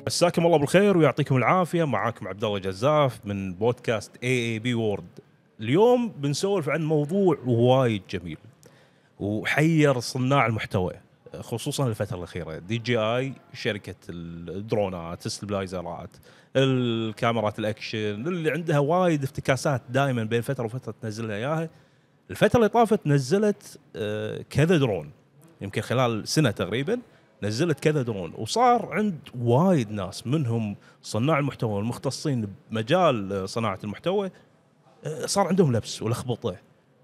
مساكم الله بالخير ويعطيكم العافيه. معاكم عبد الله جزاف من بودكاست AAB وورد. اليوم بنسولف عن موضوع وايد جميل وحير صناع المحتوى خصوصا الفتره الاخيره. DJI شركه الدرونات، الستابلايزرات، الكاميرات الاكشن اللي عندها وايد افتكاسات دائما بين فتره وفتره تنزل لها اياها. الفتره اللي طافت نزلت كذا درون، يمكن خلال سنه تقريبا نزلت كذا درون، وصار عند وايد ناس منهم صناع المحتوى والمختصين بمجال صناعة المحتوى صار عندهم لبس ولخبطة.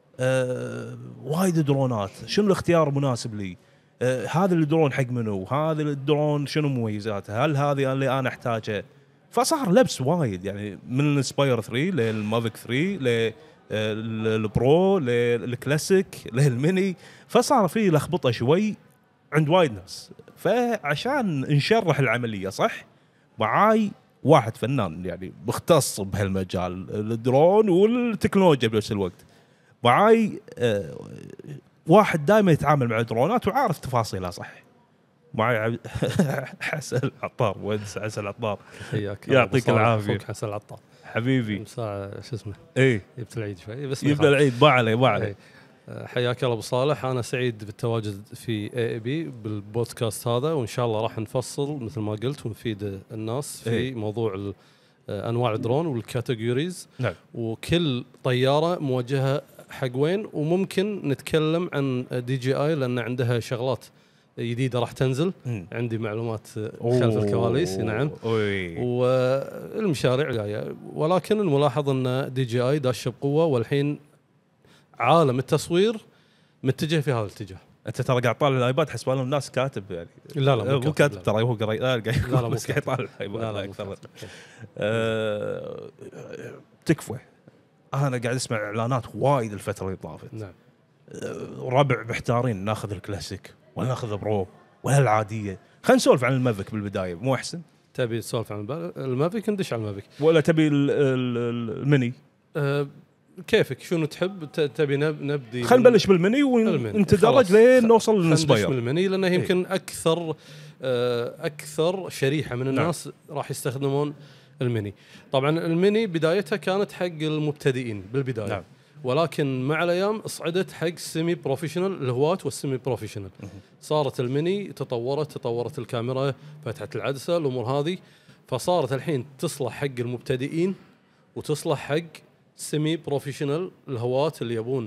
وايد درونات، شنو الاختيار المناسب لي؟ هذا الدرون حق منو؟ هذا الدرون شنو مميزاته؟ هل هذه اللي انا احتاجها؟ فصار لبس وايد، يعني من السباير 3 للمافيك 3 للبرو للكلاسيك للميني، فصار في لخبطة شوي عند وايد ناس. فعشان نشرح العملية صح معاي واحد فنان يعني مختص بهالمجال الدرون والتكنولوجيا بنفس الوقت. معاي واحد دائما يتعامل مع الدرونات وعارف تفاصيلها صح. معاي حسن العطار. وين حسن العطار؟ حياك يعطيك العافية. حسن العطار حبيبي. ساعة شو اسمه ايه جبت العيد شوي بس يبدأ العيد ما عليه. حياك الله ابو صالح. انا سعيد بالتواجد في AAB بالبودكاست هذا، وان شاء الله راح نفصل مثل ما قلت ونفيد الناس في موضوع انواع الدرون والكاتيجوريز. نعم. وكل طياره موجهه حق وين، وممكن نتكلم عن DJI لان عندها شغلات جديده راح تنزل. عندي معلومات خلف الكواليس. نعم. والمشاريع جايه، ولكن الملاحظ ان DJI داشه بقوه، والحين عالم التصوير متجه في هذا الاتجاه. انت ترى قاعد طالع الايباد حسب لهم الناس كاتب يعني. لا مو كاتب ترى، هو قاعد بس قاعد يطالع الايباد. لا اكثر. تكفى. انا قاعد اسمع اعلانات وايد الفتره اللي طافت. نعم. ربع محتارين ناخذ الكلاسيك ولا ناخذ برو ولا العاديه. خلينا نسولف عن المافيك بالبدايه، مو احسن؟ تبي تسولف عن المافيك؟ ندش على المافيك ولا تبي الميني؟ كيفك شنو تحب؟ تبي نبدي؟ خلينا نبلش بالميني ونتدرج لين نوصل للسباير. بالميني لانه يمكن اكثر شريحه من الناس راح يستخدمون الميني. طبعا الميني بدايتها كانت حق المبتدئين بالبدايه. نعم. ولكن مع الايام صعدت حق سيمي بروفيشنال، الهواة والسيمي بروفيشنال. صارت الميني تطورت الكاميرا، فتحت العدسه، الامور هذه، فصارت الحين تصلح حق المبتدئين وتصلح حق سيمي بروفيشنال، الهواة اللي يبون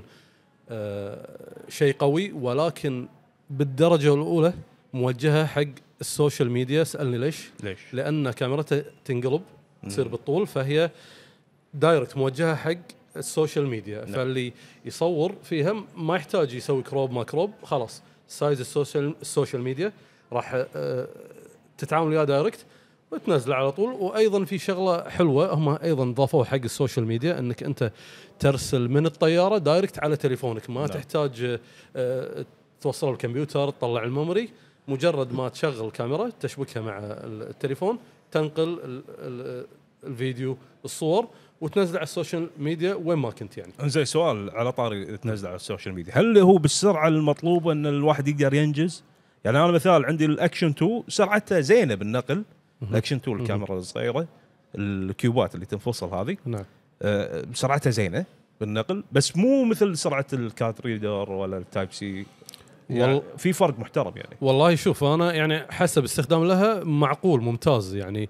شيء قوي ولكن بالدرجه الاولى موجهه حق السوشيال ميديا. سألني ليش؟ لان كاميرته تنقلب تصير بالطول، فهي دايركت موجهه حق السوشيال ميديا. فاللي يصور فيها ما يحتاج يسوي كروب ما كروب، خلاص سايز السوشيال ميديا راح تتعامل وياه دايركت وتنزل على طول. وايضا في شغله حلوه هم ايضا ضافوها حق السوشيال ميديا، انك انت ترسل من الطياره دايركت على تليفونك، ما تحتاج توصل الكمبيوتر تطلع الميموري. مجرد ما تشغل الكاميرا تشبكها مع التليفون تنقل الفيديو الصور وتنزل على السوشيال ميديا وين ما كنت. يعني زي سؤال على طاري تنزل على السوشيال ميديا، هل هو بالسرعه المطلوبه ان الواحد يقدر ينجز؟ يعني انا مثال عندي الاكشن 2 سرعتها زينه بالنقل. الاكشن 2 الكاميرا الصغيره الكيوبات اللي تنفصل هذه، نعم، سرعتها زينه بالنقل، بس مو مثل سرعه الكات ريدر ولا التايب سي. يعني في فرق محترم يعني. والله شوف، انا يعني حسب استخدام لها معقول ممتاز. يعني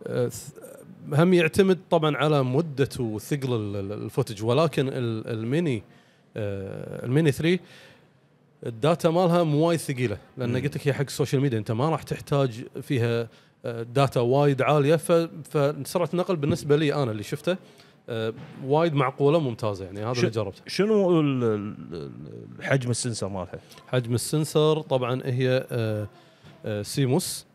هم يعتمد طبعا على مدة وثقل الفوتج، ولكن الميني 3 الداتا مالها مو وايد ثقيله، لان قلت لك هي حق السوشيال ميديا، انت ما راح تحتاج فيها داتا وايد عاليه. فسرعه النقل بالنسبه لي انا اللي شفته وايد معقوله ممتازه. يعني هذا اللي جربته. شنو حجم السنسر مالها؟ حجم السنسر طبعا هي سيموس،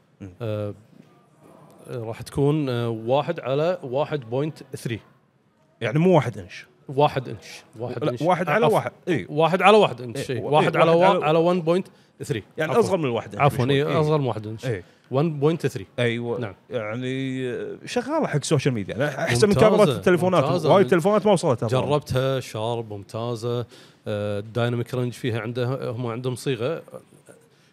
راح تكون 1 على 1.3، يعني مو 1 انش. 1 انش 1 على 1 اي 1 على 1 انش، 1 على 1.3، يعني اصغر من 1 انش. عفوا اصغر من 1 انش، 1.3. ايوه نعم. يعني شغاله حق السوشيال ميديا احسن من كاميرات التليفونات. وايد تليفونات ما وصلت.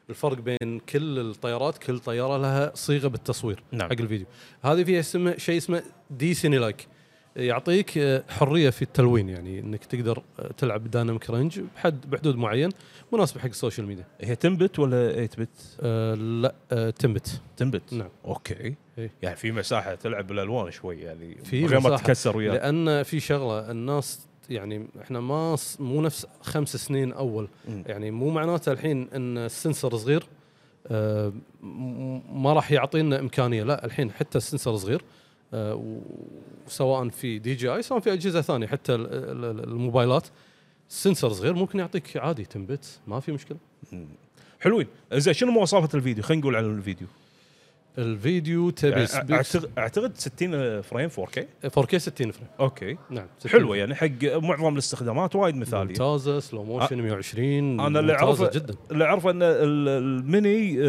الفرق بين كل الطيارات، كل طياره لها صيغه بالتصوير نعم. حق الفيديو. هذه فيها شيء اسمه دي سيني لايك، يعطيك حريه في التلوين، يعني انك تقدر تلعب دايناميك رينج بحدود معين مناسب حق السوشيال ميديا. هي 10 بت ولا 8 بت؟ لا 10 بت. 10 بت. نعم. اوكي. إيه. يعني في مساحه تلعب بالالوان شوي، يعني في غير ما مساحة. تكسر وياك. لان في شغله الناس يعني احنا مو نفس 5 سنين اول. يعني مو معناته الحين ان السنسر صغير ما راح يعطينا امكانيه، لا الحين حتى السنسر صغير سواء في دي جي اي سواء في اجهزه ثانيه، حتى الموبايلات السنسر صغير ممكن يعطيك عادي 10 بت ما في مشكله. حلوين. زين شنو مواصفات الفيديو؟ خلينا نقول على الفيديو. الفيديو تبي اعتقد 60 فريم 4K 4K 60 فريم. اوكي نعم حلوه يعني حق معظم الاستخدامات وايد مثاليه. ممتازه سلو موشن 120. انا اللي اعرفه جدا، اللي اعرفه ان الميني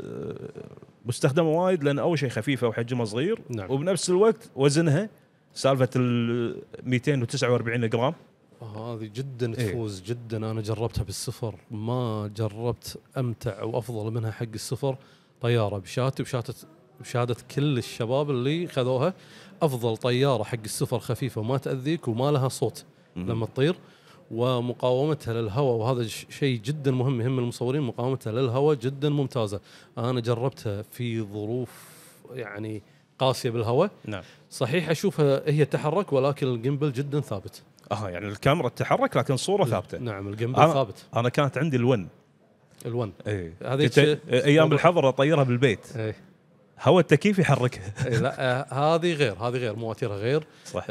مستخدمه وايد لان اول شيء خفيفه وحجمها صغير. نعم. وبنفس الوقت وزنها سالفه ال 249 جرام. هذه جدا تفوز. جدا انا جربتها بالسفر، ما جربت امتع وافضل منها حق السفر. طياره بشهادتي بشهاده كل الشباب اللي خذوها، افضل طياره حق السفر، خفيفه وما تاذيك وما لها صوت لما تطير، ومقاومتها للهواء، وهذا شيء جدا مهم يهم المصورين، مقاومتها للهواء جدا ممتازه. انا جربتها في ظروف يعني قاسيه بالهواء. نعم. صحيح اشوفها هي تتحرك ولكن الجيمبل جدا ثابت. يعني الكاميرا تتحرك لكن الصوره ثابته. نعم الجيمبل ثابت. انا كانت عندي ال1 هذه ايام الحظر اطيرها بالبيت. هواء التكييف يحركها. لا هذه غير مواتيرها غير. صح.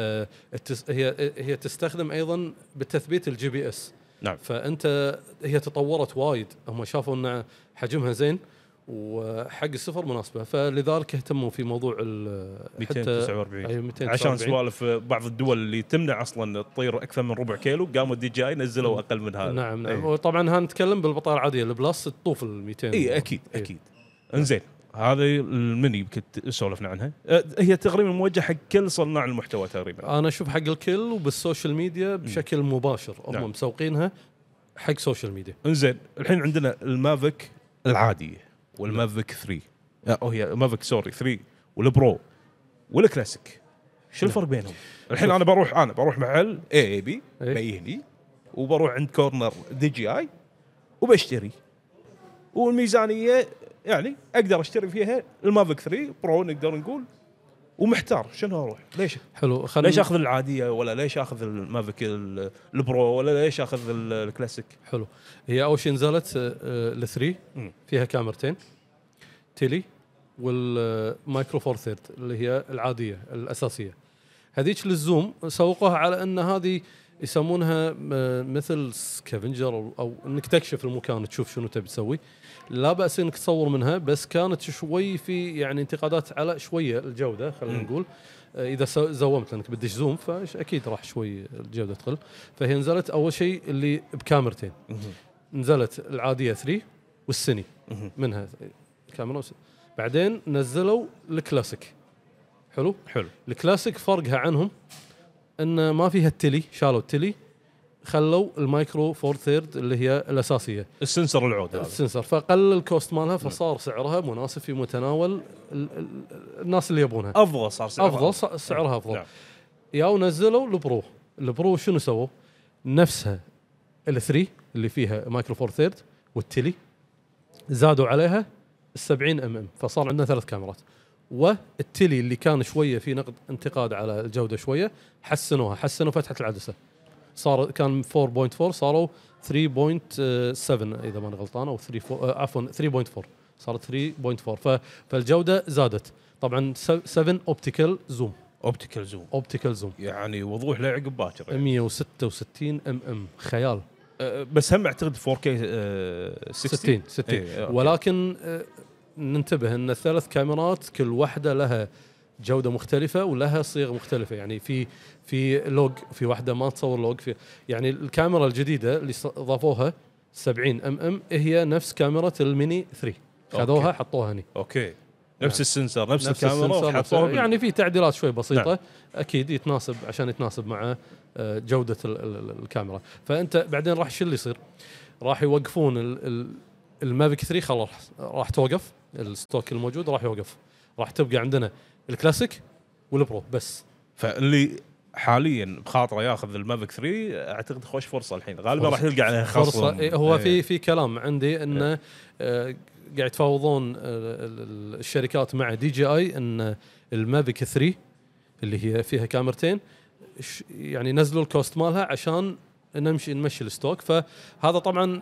هي تستخدم ايضا بالتثبيت الجي بي اس. نعم. فانت هي تطورت وايد، هم شافوا ان حجمها زين وحق السفر مناسبه، فلذلك اهتموا في موضوع ال 249 عشان سوالف بعض الدول اللي تمنع اصلا تطير اكثر من ربع كيلو، قاموا الدي جي اي نزلوا اقل من هذا. نعم نعم. وطبعا هنتكلم بالبطاريه العاديه البلس تطوف ال 200. اي اكيد. انزين هذه المني كنت سولفنا عنها، هي تقريبا موجهه حق كل صناع المحتوى تقريبا. انا اشوف حق الكل وبالسوشيال ميديا بشكل مباشر هم نعم. مسوقينها حق سوشيال ميديا. انزين الحين عندنا المافيك العاديه والمافيك 3 او هي مافيك 3 والبرو والكلاسيك. شو الفرق بينهم؟ الحين انا بروح محل اي بي بيهني، وبروح عند كورنر دي جي اي وبشتري، والميزانيه يعني اقدر اشتري فيها المافيك 3 برو نقدر نقول، ومحتار شنو اروح ليش. حلو. ليش اخذ العاديه ولا ليش اخذ المافيك البرو ولا ليش اخذ الكلاسيك؟ حلو. هي اول شيء نزلت ال3 فيها كاميرتين تيلي والمايكرو فور ثيرد اللي هي العاديه الاساسيه. هذيك للزوم سوقوها على ان هذه يسمونها مثل سكافنجر او انك تكشف المكان تشوف شنو تبي تسوي. لا بأس انك تصور منها، بس كانت شوي في يعني انتقادات على شويه الجوده خلينا نقول. اذا زومت لانك بدش زوم فاكيد راح شوي الجوده تقل. فهي نزلت اول شيء اللي بكاميرتين، نزلت العاديه 3 والسني منها كاميرا بعدين نزلوا الكلاسيك. حلو. الكلاسيك فرقها عنهم ان ما فيها التلي، شالوا التلي خلوا المايكرو فور ثيرد اللي هي الاساسيه السنسر العود هذا السنسر، فقلل الكوست مالها، فصار سعرها مناسب في متناول الناس اللي يبونها. افضل صار سعرها افضل. نعم. يا ونزلوا البرو شنو سووا؟ نفسها ال3 اللي فيها مايكرو فور ثيرد والتلي زادوا عليها 70 فصار عندنا 3 كاميرات. والتلي اللي كان شويه في نقد انتقاد على الجوده شويه حسنوا فتحه العدسه، صار كان 4.4 صاروا 3.7 اذا ما انا غلطان، او 3.4 صارت 3.4 فالجوده زادت. طبعا 7 اوبتيكال زوم يعني وضوح لا يعقب باكر يعني. 166 خيال. بس هم اعتقد 4K 60 ولكن ننتبه ان 3 كاميرات كل واحده لها جوده مختلفه ولها صيغ مختلفه. يعني في لوج، في واحده ما تصور لوج، في يعني الكاميرا الجديده اللي اضافوها 70 هي نفس كاميرا الميني 3 خذوها حطوها هنا. اوكي. نفس السنسر نفس الكاميرا حطوها يعني في تعديلات شوي بسيطه. نعم. اكيد يتناسب عشان يتناسب مع جوده الكاميرا. فانت بعدين راح شو اللي يصير؟ راح يوقفون المافيك 3 خلاص راح توقف، الستوك الموجود راح يوقف، راح تبقى عندنا الكلاسيك والبرو بس. فاللي حاليا بخاطره ياخذ المافيك 3 اعتقد خوش فرصه الحين غالبا راح يلقى عليها خصم. فرصه هو في كلام عندي انه قاعد يتفاوضون الشركات مع دي جي اي ان المافيك 3 اللي هي فيها كاميرتين يعني نزلوا الكوست مالها عشان نمشي الستوك. فهذا طبعا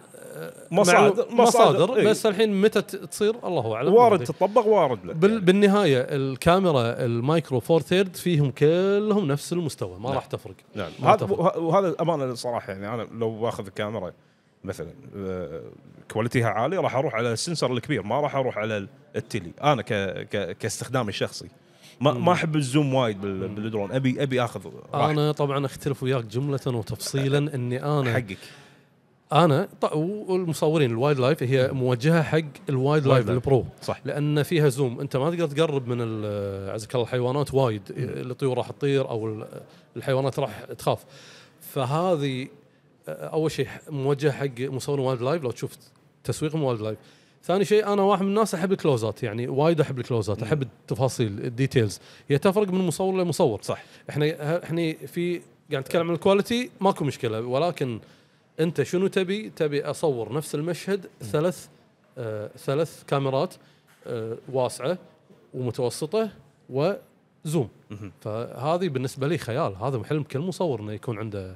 مصادر بس الحين متى تصير الله اعلم. وارد تطبق وارد بالنهايه الكاميرا المايكرو 4/3 فيهم كلهم نفس المستوى ما راح تفرق. نعم وهذا امانه الصراحه يعني انا لو باخذ الكاميرا مثلا كواليتيها عالي راح اروح على السنسر الكبير ما راح اروح على التلي. انا كاستخدامي الشخصي ما احب الزوم وايد بالدرون ابي اخذ راحة. انا طبعا اختلف وياك جمله وتفصيلا اني انا حقك انا والمصورين الوايد لايف هي موجهه حق الوايد لايف البرو صح لان فيها زوم انت ما تقدر تقرب من عزك الله الحيوانات وايد الطيور راح تطير او الحيوانات راح تخاف. فهذه اول شيء موجه حق مصورين وايد لايف لو تشوف تسويقهم وايد لايف. ثاني شيء انا واحد من الناس احب الكلوزات يعني وايد احب الكلوزات احب التفاصيل الديتيلز هي تفرق من مصور لمصور. صح احنا في قاعد نتكلم عن الكواليتي ماكو مشكله ولكن انت شنو تبي اصور نفس المشهد ثلاث كاميرات واسعه ومتوسطه وزوم. فهذه بالنسبه لي خيال هذا محلم كل مصور انه يكون عنده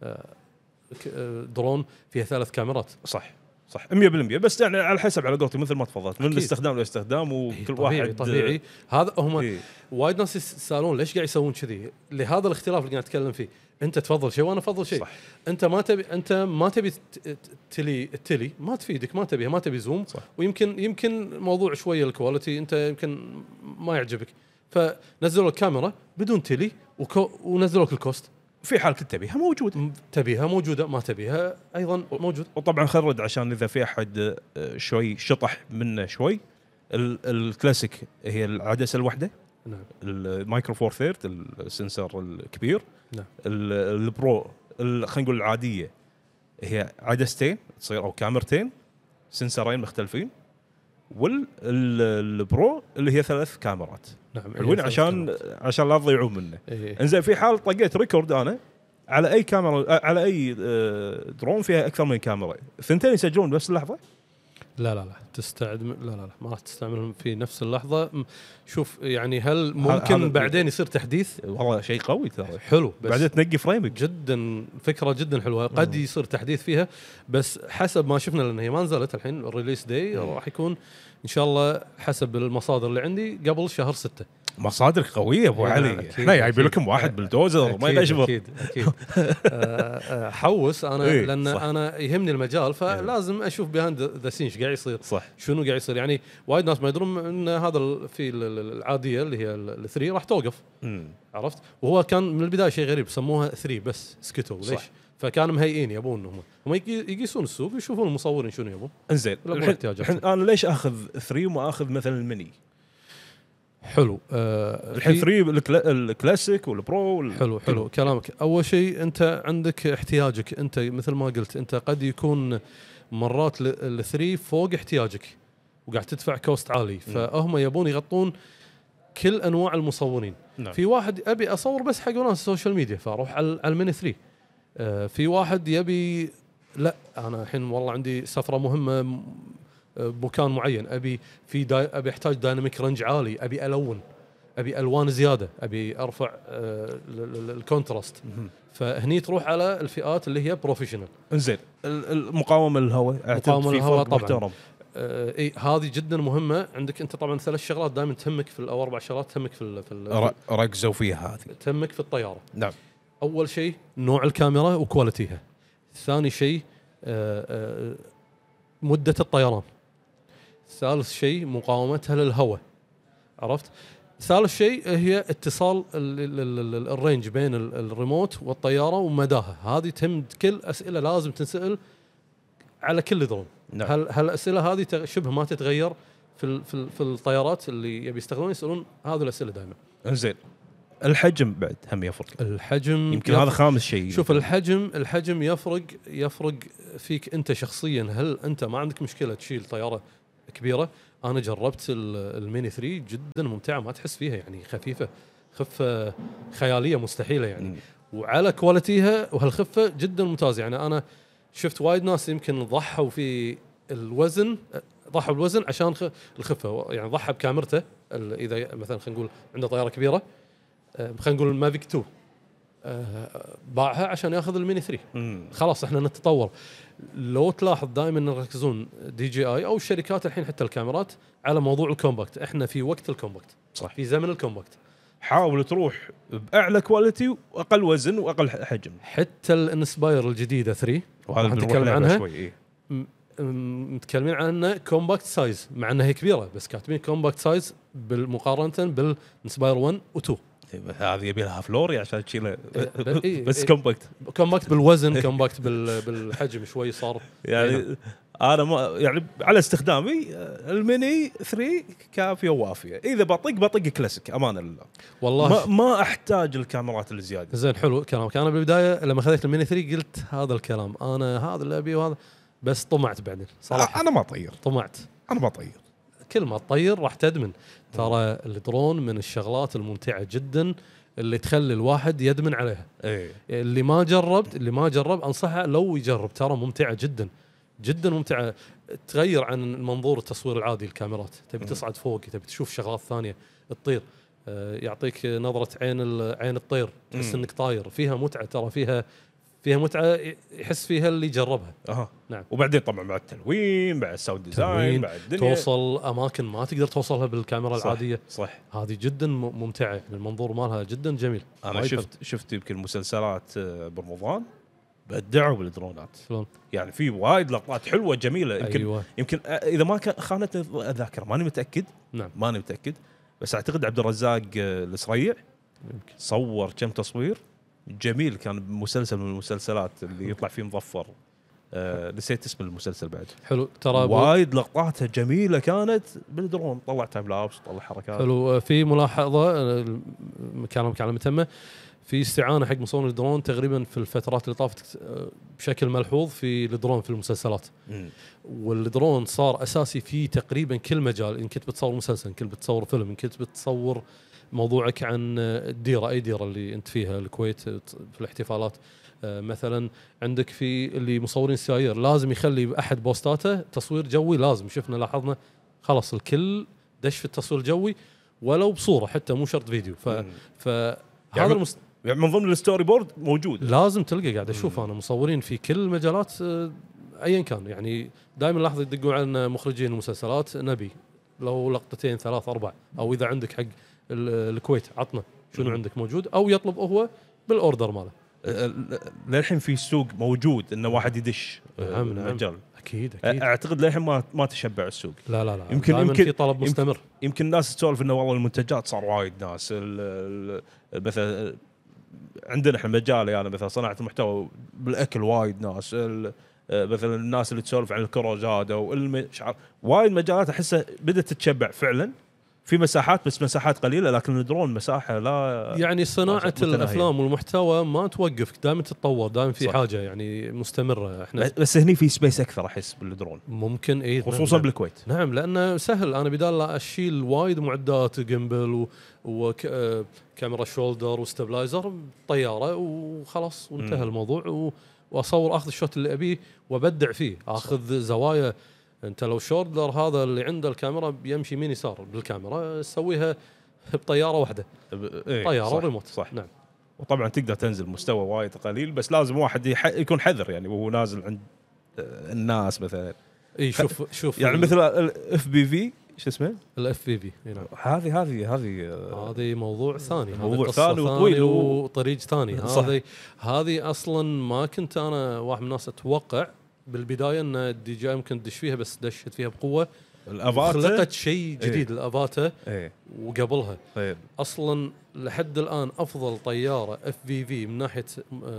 درون فيها 3 كاميرات. صح 100% بس يعني على حسب على قولتي مثل ما تفضلت من الاستخدام للاستخدام وكل واحد طبيعي. هذا هم وايد ناس يسالون ليش قاعد يسوون كذي لهذا الاختلاف اللي قاعد نتكلم فيه. انت تفضل شيء وانا افضل شيء. انت ما تبي التلي ما تفيدك ما تبي زوم صح. ويمكن موضوع شويه الكواليتي انت يمكن ما يعجبك فنزلوا الكاميرا بدون تلي ونزلوا لك الكوست. في حال كنت تبيها موجوده ما تبيها ايضا موجود. وطبعا خرج عشان اذا في احد شوي شطح منه شوي الكلاسيك هي العدسه الواحده. نعم. المايكرو 4/3 السنسر الكبير. نعم. البرو خلينا نقول العاديه هي عدستين تصير او كاميرتين سنسرين مختلفين والبرو اللي هي 3 كاميرات. نعم. حلوين عشان لا تضيعون منه. انزين في حال طقيت ريكورد انا على اي كاميرا على اي درون فيها اكثر من كاميرا ثنتين يسجلون بنفس اللحظه. لا تستعد لا ما راح تستعملهم في نفس اللحظه. شوف يعني هل ممكن بعدين يصير تحديث؟ والله شيء قوي ترى حلو بس بعدين تنقي فريمك جدا فكره جدا حلوه. قد يصير تحديث فيها بس حسب ما شفنا لان هي ما نزلت الحين الريليس داي راح يكون ان شاء الله حسب المصادر اللي عندي قبل شهر 6. مصادر قويه ابو علي احنا جايبين لكم واحد بالدوزر ما يشبه اكيد حوس انا لان صح. انا يهمني المجال فلازم اشوف بيهاند ذا سين ايش قاعد يصير صح. شنو قاعد يصير يعني وايد ناس ما يدرون ان هذا في العاديه اللي هي ال3 راح توقف. عرفت وهو كان من البدايه شيء غريب سموها 3 بس سكتوا ليش صح. فكانوا مهيئين يبون هم يقيسون السوق ويشوفون المصورين شنو يبون. انزين الحين انا ليش اخذ 3 وما اخذ مثلا الميني؟ حلو الحين 3 الكلاسيك والبرو حلو كلامك. اول شيء انت عندك احتياجك انت مثل ما قلت انت قد يكون مرات ال3 فوق احتياجك وقاعد تدفع كوست عالي فهم يبون يغطون كل انواع المصورين. نعم. في واحد ابي اصور بس حق ناس السوشيال ميديا فاروح على الميني 3. في واحد يبي لا انا الحين والله عندي سفره مهمه بمكان معين ابي ابي احتاج دايناميك رنج عالي ابي الون ابي الوان زياده ابي ارفع الكونتراست فهني تروح على الفئات اللي هي بروفيشنال. انزين المقاومه للهواء مقاومه للهواء طبعا اي هذه جدا مهمه عندك انت طبعا 3 شغلات دائما تهمك في او 4 شغلات تهمك في ركزوا فيها هذه تهمك في الطياره. نعم. اول شيء نوع الكاميرا وكواليتيها. ثاني شيء مده الطيران. ثالث شيء مقاومتها للهواء. عرفت. ثالث شيء هي اتصال الرينج بين الريموت والطياره ومداها. هذه تهم كل اسئله لازم تنسال على كل درون. نعم. هل الاسئله هذه شبه ما تتغير في الطيارات اللي يبي يستخدمون يسالون هذه الاسئله دائما. انزين الحجم بعد هم يفرق، الحجم يمكن هذا خامس شيء. شوف الحجم يفرق فيك انت شخصيا. هل انت ما عندك مشكله تشيل طياره كبيره؟ انا جربت الميني 3 جدا ممتعه، ما تحس فيها يعني خفه خياليه مستحيله يعني. وعلى كواليتيها وهالخفه جدا ممتازه. يعني انا شفت وايد ناس يمكن ضحوا في الوزن، ضحوا بالوزن عشان الخفه. يعني ضحى بكاميرته اذا مثلا خلينا نقول عنده طياره كبيره، خلينا نقول مافيك 2، باعها عشان ياخذ الميني 3. خلاص احنا نتطور. لو تلاحظ دائما يركزون DJI او الشركات الحين حتى الكاميرات على موضوع الكومباكت. احنا في وقت الكومباكت، صح، في زمن الكومباكت. حاول تروح باعلى كواليتي واقل وزن واقل حجم. حتى الانسباير الجديده 3 وهذا نتكلم عنها شوي. إيه؟ متكلمين عنها كومباكت سايز، مع انها هي كبيره بس كاتبين كومباكت سايز بالمقارنه بالانسباير 1 و2. هذه يبي لها فلوري عشان تشيله بس إيه. كومباكت بالوزن، كومباكت بالحجم شوي صار يعني. انا ما يعني على استخدامي الميني 3 كافيه ووافيه. اذا بطق كلاسيك امانه لله، والله ما احتاج الكاميرات الزياده. زين، حلو كلامك. انا بالبدايه لما خذيت الميني 3 قلت هذا الكلام، انا هذا اللي ابيه وهذا، بس طمعت بعدين صراحه. انا ما طير، طمعت. انا ما طير. كل ما تطير راح تدمن. ترى الدرون من الشغلات الممتعه جدا اللي تخلي الواحد يدمن عليها. ايه. اللي ما جرب انصحه لو يجرب، ترى ممتعه جدا جدا ممتعه. تغير عن المنظور التصوير العادي الكاميرات. تبي تصعد فوق، تبي تشوف شغلات ثانيه، تطير، يعطيك نظره عين الطير، تحس انك طاير. فيها متعه، ترى فيها متعه يحس فيها اللي جربها. نعم. وبعدين طبعا مع التلوين، مع الساوند ديزاين، مع الدنيا، توصل اماكن ما تقدر توصلها بالكاميرا العاديه. صح. هذه جدا ممتعه، المنظور مالها جدا جميل. انا شفت يمكن مسلسلات برمضان بدعوا بالدرونات. شلون؟ يعني في وايد لقطات حلوه جميله. يمكن أيوة. يمكن اذا ما خانت الذاكره ماني متاكد. نعم. ماني متاكد، بس اعتقد عبد الرزاق السريع يمكن صور كم تصوير جميل. كان مسلسل من المسلسلات اللي يطلع فيه مظفر. نسيت اسم المسلسل بعد. حلو. ترى وايد لقطاتها جميله كانت بالدرون. طلع تايم لابس، طلع حركات. حلو. في ملاحظه كلامك على متمه، في استعانه حق مصور الدرون تقريبا في الفترات اللي طافت بشكل ملحوظ في الدرون في المسلسلات. والدرون صار اساسي في تقريبا كل مجال. ان كنت بتصور مسلسل، ان كنت بتصور فيلم، ان كنت بتصور موضوعك عن الديره، اي ديره اللي انت فيها، الكويت في الاحتفالات مثلا. عندك في اللي مصورين سيايير لازم يخلي احد بوستاته تصوير جوي. لازم شفنا لاحظنا خلاص الكل دش في التصوير الجوي ولو بصوره حتى، مو شرط فيديو. هذا يعني من ضمن الستوري بورد موجود. لازم تلقى. قاعد اشوف انا مصورين في كل المجالات ايا كان. يعني دائما لاحظ يدقوا على مخرجين المسلسلات، نبي لو لقطتين 3 4، او اذا عندك حق الكويت عطنا شنو عندك موجود، او يطلب هو بالاوردر ماله. للحين في السوق موجود انه واحد يدش المجال. اكيد اعتقد للحين ما تشبع السوق. لا يمكن في طلب مستمر. يمكن الناس تسولف انه والله المنتجات صار وايد ناس. مثلا عندنا احنا مجال، يعني مثلا صناعه المحتوى بالاكل وايد ناس. مثلا الناس اللي تسولف عن الكروزات او وايد مجالات احسها بدات تتشبع فعلا في مساحات، بس مساحات قليله. لكن الدرون مساحه لا يعني صناعه الافلام والمحتوى ما توقف، دائما تتطور، دائما في صح. حاجه يعني مستمره. احنا بس هني في سبيس اكثر احس بالدرون ممكن. خصوصا بالكويت. نعم، لانه سهل. انا بدال لا اشيل وايد معدات، جيمبل وكاميرا شولدر وستابلايزر، طياره وخلاص وانتهى الموضوع. واصور، اخذ الشوت اللي ابيه وابدع فيه، اخذ زوايا. انت لو شولدر هذا اللي عنده الكاميرا بيمشي يمين يسار بالكاميرا، تسويها بطياره واحده. طياره وريموت. صح. نعم. وطبعا تقدر تنزل مستوى وايد قليل، بس لازم واحد يكون حذر يعني وهو نازل عند الناس مثلا. اي شوف يعني مثل الاف بي في، شو اسمه؟ الاف بي في. نعم. هذه موضوع ثاني. موضوع ثاني وطويل وطريق ثاني. هذه اصلا ما كنت انا واحد من الناس اتوقع بالبدايه ان الدي جي يمكن تدش فيها، بس دشت فيها بقوه. الافاتا خلقت شيء جديد. الافاتا وقبلها اصلا لحد الان افضل طياره اف في في من ناحيه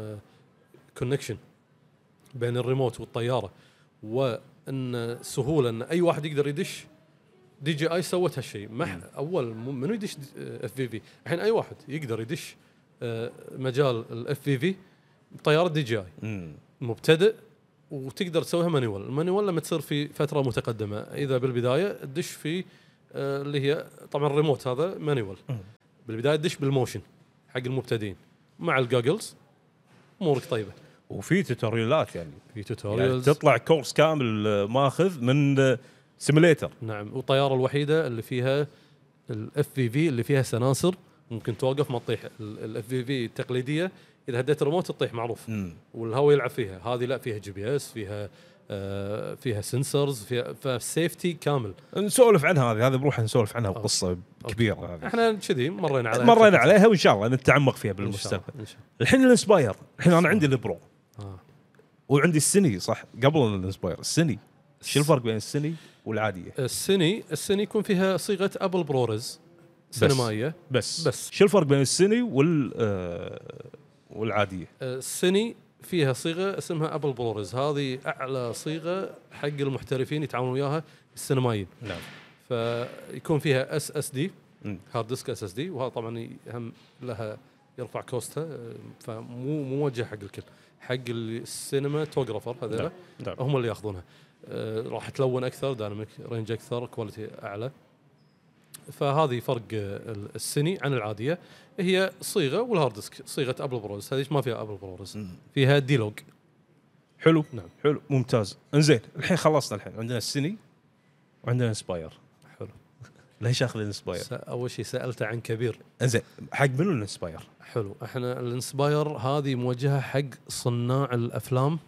كونكشن بين الريموت والطياره، وان سهوله ان اي واحد يقدر يدش. دي جي اي سوت هالشيء اول منو يدش اف في في. الحين اي واحد يقدر يدش مجال الاف في في بطياره دي جي اي مبتدئ، وتقدر تسويها مانيوال. المانيوال لما تصير في فتره متقدمه، اذا بالبدايه تدش في اللي هي طبعا الريموت هذا مانيوال، بالبدايه تدش بالموشن حق المبتدئين مع الجوجلز، امورك طيبه. وفي توتوريالات يعني في توتوريالز يعني تطلع كورس كامل ماخذ من سيميليتر. نعم. والطياره الوحيده اللي فيها الاف في في اللي فيها سناسر، ممكن توقف ما تطيح. الاف في في التقليديه اذا هديت ريموت تطيح معروف، والهواء يلعب فيها. هذه لا، فيها جي بي اس، فيها سنسرز، فيها سيفتي كامل. نسولف عنها هذه بروح نسولف عنها بقصه كبيره. هذه احنا كذي مرينا عليها وان شاء الله نتعمق فيها بالمستقبل. الحين الانسباير، الحين انا عندي البرو وعندي السني، صح؟ قبل الانسباير السني، شو الفرق بين السني والعاديه؟ السني يكون فيها صيغه ابل برورز سينمائيه بس. شو الفرق بين السني والعاديه؟ السني فيها صيغه اسمها ابل برورز، هذه اعلى صيغه حق المحترفين يتعاملون وياها السينمائيين. نعم. فيكون فيها اس اس دي، هارد ديسك اس اس دي، وهذا طبعا هم لها يرفع كوستها، فمو موجه حق الكل، حق السينماتوجرافر هذول هم اللي ياخذونها. راح تلون اكثر، دايناميك رينج اكثر، كواليتي اعلى. فهذه فرق السني عن العاديه. هي صيغه، والهارد ديسك صيغه ابل برورز، هذه ما فيها ابل برورز، فيها ديلوج. حلو. نعم. حلو ممتاز. انزين الحين خلصنا، الحين عندنا السني وعندنا انسباير. حلو. ليش اخذ الانسباير؟ اول شيء سالته عن كبير. انزين حق منو الانسباير؟ حلو. احنا الانسباير هذه موجهه حق صناع الافلام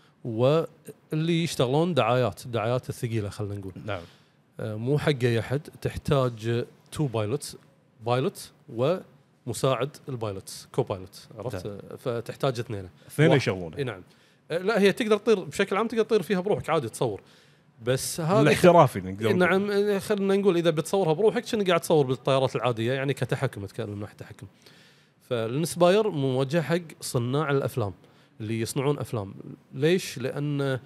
واللي يشتغلون دعايات الثقيله خلينا نقول. نعم. مو حق اي احد. تحتاج 2 بايلوت ومساعد البايلوت كوبايلوت، عرفت؟ فتحتاج اثنين يشغلونه. نعم. لا، هي تقدر تطير بشكل عام، تقدر تطير فيها بروحك عادي تصور، بس هذا الاحترافي نعم. خلينا نقول اذا بتصورها بروحك كأنك قاعد تصور بالطيارات العاديه، يعني كتحكم، اتكلم من ناحيه تحكم. فالانسباير موجه حق صناع الافلام اللي يصنعون افلام. ليش؟ لان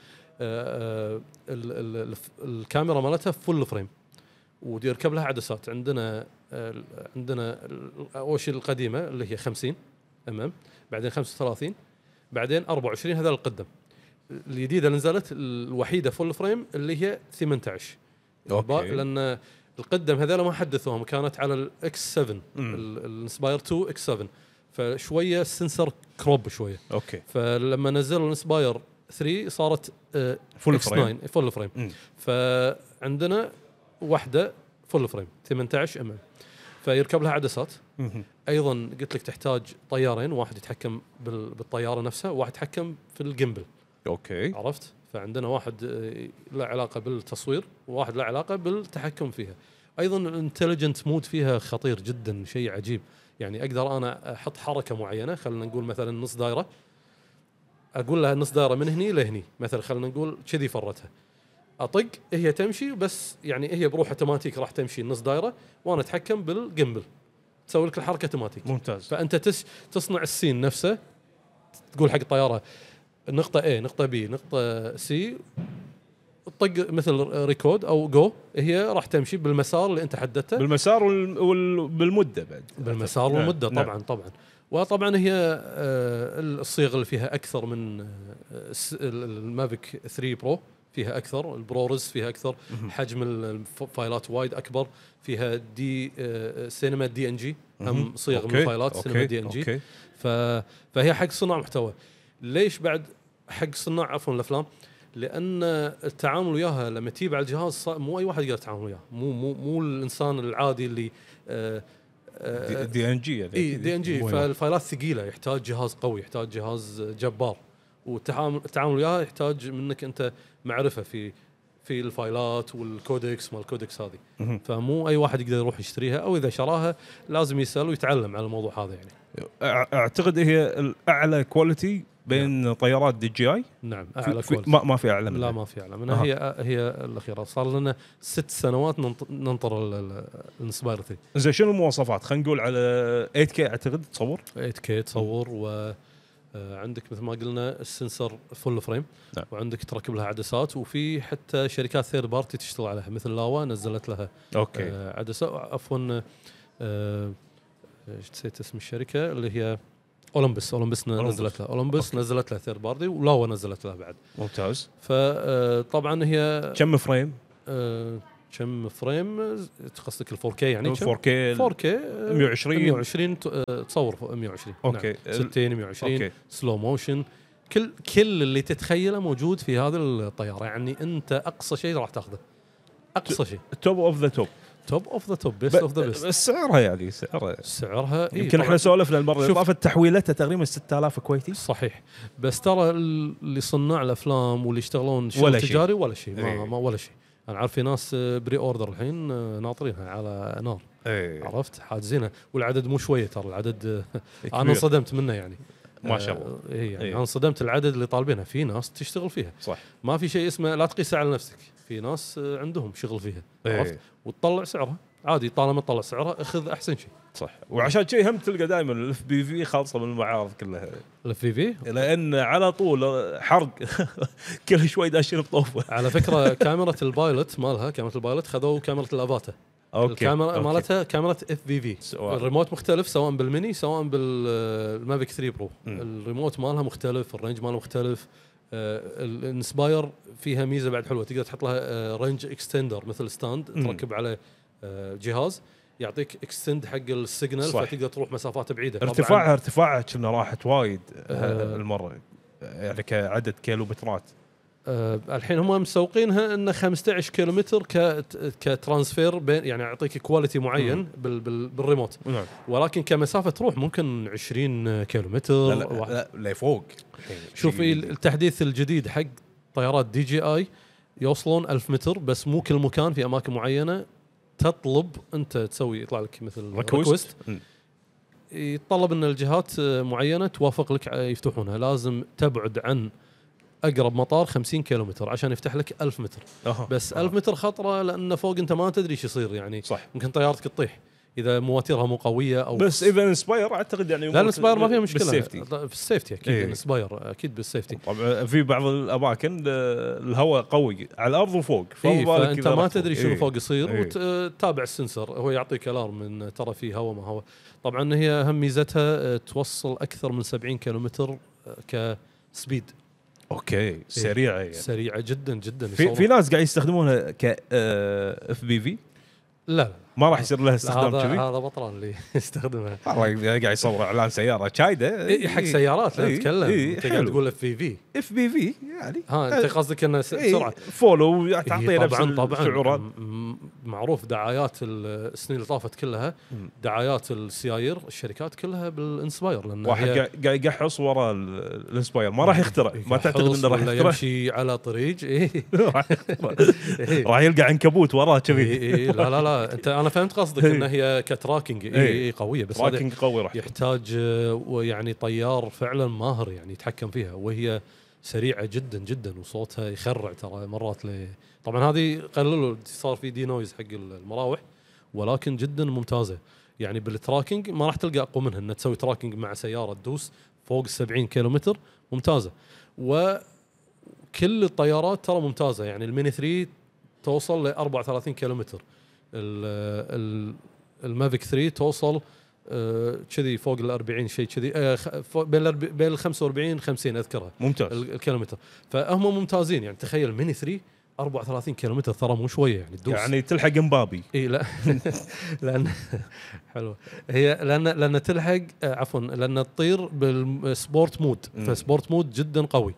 الكاميرا مالتها فول فريم ويركب لها عدسات. عندنا اول شيء القديمه اللي هي 50 امام، بعدين 35، بعدين 24. هذا القدم. الجديده اللي نزلت الوحيده فول فريم اللي هي 18. لان القدم هذول ما حدثوهم، كانت على الاكس 7 الانسباير 2 اكس 7، فشويه السنسر كروب شويه. اوكي. فلما نزلوا الانسباير 3 صارت فول فريم. فعندنا واحده فول فريم 18 امام، فيركب لها عدسات. ايضا قلت لك تحتاج طيارين، واحد يتحكم بالطياره نفسها، وواحد يتحكم في الجيمبل. اوكي. عرفت؟ فعندنا واحد له علاقه بالتصوير، وواحد له علاقه بالتحكم فيها. ايضا الانتليجنت مود فيها خطير جدا، شيء عجيب. يعني اقدر انا احط حركه معينه، خلينا نقول مثلا نص دائره، اقول لها نص دائره من هني لهني مثلا، خلينا نقول كذي فرتها، اطق هي تمشي، بس يعني هي بروحها اوتوماتيك راح تمشي نص دائره، وانا اتحكم بالجيمبل تسوي لك الحركه اوتوماتيك. ممتاز. فانت تصنع السين نفسه، تقول حق الطياره نقطه A نقطه B نقطه C، طق مثل ريكورد او جو، هي راح تمشي بالمسار اللي انت حددته، بالمسار بالمده بعد، بالمسار والمده. طبعا وطبعا هي الصيغ اللي فيها اكثر من المافيك 3 برو، فيها اكثر البرورز، فيها اكثر حجم الفايلات وايد اكبر، فيها دي سينما دي ان جي، هم صيغ من الفايلات سينما دي ان جي. فهي حق صناع محتوى. ليش بعد حق صناع الافلام؟ لان التعامل وياها لما تجيب على الجهاز مو اي واحد يقدر يتعامل وياه، مو الانسان العادي اللي دي ان جي. دي ان جي. فالفايلات ثقيله، يحتاج جهاز قوي، يحتاج جهاز جبار، والتعامل وياها يحتاج منك انت معرفه في الفايلات والكودكس، مال الكودكس هذه. فمو اي واحد يقدر يروح يشتريها، او اذا شراها لازم يسال ويتعلم على الموضوع هذا. يعني اعتقد هي الاعلى كواليتي بين طيارات دي جي اي. نعم، اعلى كواليتي. ما في اعلى منها. لا، ما في اعلى منها. هي الاخيره. صار لنا 6 سنوات ننطر الانسباير 3. زين شنو المواصفات؟ خلينا نقول على 8K اعتقد تصور 8K تصور، عندك مثل ما قلنا السنسر فول فريم، نعم. وعندك تركب لها عدسات، وفي حتى شركات ثيرد بارتي تشتغل عليها مثل لاوا نزلت لها اوكي. عدسه، عفوا نسيت اسم الشركه اللي هي اولمبس نزلت لها، اولمبس نزلت لها ثيرد بارتي، ولاوا نزلت لها بعد. ممتاز. فطبعا هي كم فريم؟ كم فريم قصدك ال 4K يعني؟ 4K 120 تصور 120. اوكي. نعم. 60 120 اوكي. سلو موشن، كل اللي تتخيله موجود في هذه الطياره. يعني انت اقصى شيء راح تاخذه، اقصى شيء توب اوف ذا توب، توب اوف ذا توب، بيست اوف ذا بيست. بس سعرها يعني سعرها يمكن احنا سولفنا المره اللي طافت تحويلتها تقريبا 6000 كويتي. صحيح، بس ترى اللي صناع الافلام واللي يشتغلون شغل تجاري ولا شيء، ما ولا شيء. انا عارف في ناس بري اوردر الحين ناطرينها على نار. عرفت، حاجزينها، والعدد مو شويه ترى العدد. انا انصدمت منه يعني، ما شاء الله. يعني انا انصدمت العدد اللي طالبينها. في ناس تشتغل فيها، صح، ما في شيء اسمه لا تقيس على نفسك. في ناس عندهم شغل فيها، عرفت، وتطلع سعرها عادي. طالما تطلع سعرها اخذ احسن شيء. صح. وعشان شيء هم تلقى دائما الاف بي في خالصه من المعارض كلها، الاف بي في، لان على طول حرق كل شوي داشين بطوفه. على فكره كاميرا البايلوت مالها، كاميرا البايلوت خذوا كاميرا الافاتا. الكاميرا مالتها كاميرا اف في في. الريموت مختلف سواء بالميني سواء بالمافيك 3 برو. الريموت مالها مختلف، الرينج ماله مختلف. الانسباير فيها ميزه بعد حلوه، تقدر تحط لها رينج اكستندر مثل ستاند تركب عليه جهاز يعطيك اكستند حق السيجنال، فتقدر تروح مسافات بعيده. ارتفاعها كنا راحت وايد المره، يعني كعدد كيلومترات. الحين هم مسوقينها انه 15 كيلومتر كترانسفير بين، يعني يعطيك كواليتي معين بالريموت. ولكن كمسافه تروح ممكن 20 كيلومتر. لا لفوق. شوف التحديث الجديد حق طيارات دي جي اي يوصلون 1000 متر، بس مو كل مكان، في اماكن معينه تطلب انت تسوي، يطلع لك مثل ريكوست، يتطلب ان الجهات معينه توافق لك يفتحونها. لازم تبعد عن اقرب مطار 50 كيلومتر عشان يفتح لك 1000 متر. بس 1000 متر خطره، لان فوق انت ما تدري ايش يصير يعني. صح. ممكن طيارتك تطيح اذا مواتيرها مو قويه، او بس اذا انسباير اعتقد يعني لا الانسباير ما فيها مشكله بالسيفتي. في السيفتي اكيد. الانسباير اكيد بالسيفتي. طبعا في بعض الاماكن الهواء قوي على الارض وفوق، فانت ما تدري شنو فوق يصير. وتتابع السنسر، هو يعطيك الارم من ترى في هواء ما هواء. طبعا هي هم ميزتها توصل اكثر من 70 كيلومتر كسبيد. اوكي. سريعه يعني. سريعه جدا جدا. في ناس قاعد يستخدمونها ك اف بي في. لا ما راح يصير لها استخدام كبير. هذا بطلان اللي يستخدمها. والله قاعد يصور اعلان سياره شايده. حق سيارات لا تتكلم. انت قاعد تقول اف بي في يعني. انت قصدك انه سرعه فولو تعطي نفس الشعورات. معروف دعايات السنين اللي طافت كلها، دعايات السيايير الشركات كلها بالانسباير، لان واحد قاعد يقحص ورا الانسباير ما راح يخترع. ما تعتقد انه راح يخترع؟ يمشي على طريق راح يلقى عنكبوت وراه كذي. لا انت انا فهمت قصدك ان هي كتراكنج قويه، بس تراكنج قوي راح يحتاج يعني طيار فعلا ماهر يعني يتحكم فيها. وهي سريعه جدا جدا، وصوتها يخرع ترى مرات. طبعا هذه قللوا، صار في دي نويز حق المراوح، ولكن جدا ممتازه. يعني بالتراكنج ما راح تلقى اقوى منها، ان تسوي تراكنج مع سياره تدوس فوق 70 كيلومتر ممتازه. وكل الطيارات ترى ممتازه. يعني الميني 3 توصل ل 34 كيلومتر، المافيك 3 توصل كذي فوق ال 40 شيء كذي، بين ال 45 50 اذكرها. ممتاز الكيلومتر. فهم ممتازين. يعني تخيل ميني 3 34 كيلومتر ترى مو شويه يعني تدوس، يعني تلحق مبابي. لا لان حلو هي، لان تلحق عفوا لان تطير بالسبورت مود. فسبورت مود جدا قوي.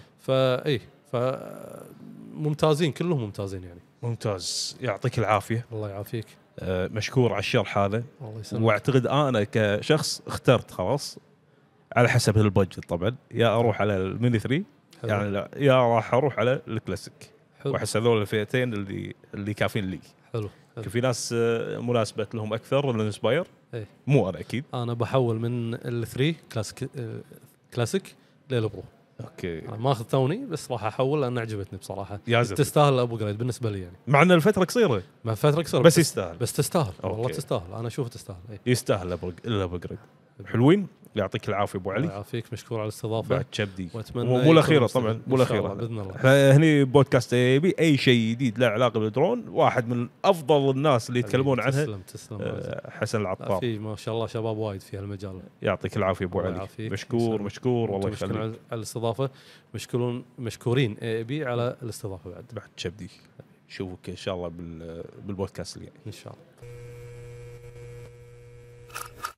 ممتازين كلهم ممتازين يعني. ممتاز. يعطيك العافيه. الله يعافيك. مشكور على الشرح هذا. الله يسلمك. واعتقد انا كشخص اخترت خلاص على حسب البادجت طبعا، يا اروح على الميني 3 يعني، لا يا راح اروح على الكلاسيك. واحس هذول الفئتين اللي كافين لي. حلو. في ناس مناسبه لهم اكثر الانسباير. مو انا اكيد. انا بحول من ال3 كلاسيك للبرو. اوكي. انا ما اخذ ثوني، بس راح احول لان عجبتني بصراحه. تستاهل الابجريد بالنسبه لي يعني. مع ان الفتره قصيره. ما فتره قصيره بس يستاهل. بس تستاهل. والله تستاهل. انا اشوف تستاهل. يستاهل الابجريد. حلوين. يعطيك العافيه ابو الله علي. يعافيك، مشكور على الاستضافه. بعد كبدي واتمنى مو يكون الاخيره مستفيد. طبعا، مو إن شاء الاخيره. الله باذن الله. احنا هني بودكاست اي بي، اي شيء جديد له علاقه بالدرون، واحد من افضل الناس اللي يتكلمون عنها تسلم. حسن العطار. في ما شاء الله شباب وايد في هالمجال. يعطيك العافيه ابو الله علي. يعافيك. مشكور والله مشكور يخليك. على الاستضافه. مشكورين اي بي على الاستضافه بعد. بعد كبدي. شوفك ان شاء الله بالبودكاست الجاي ان شاء الله.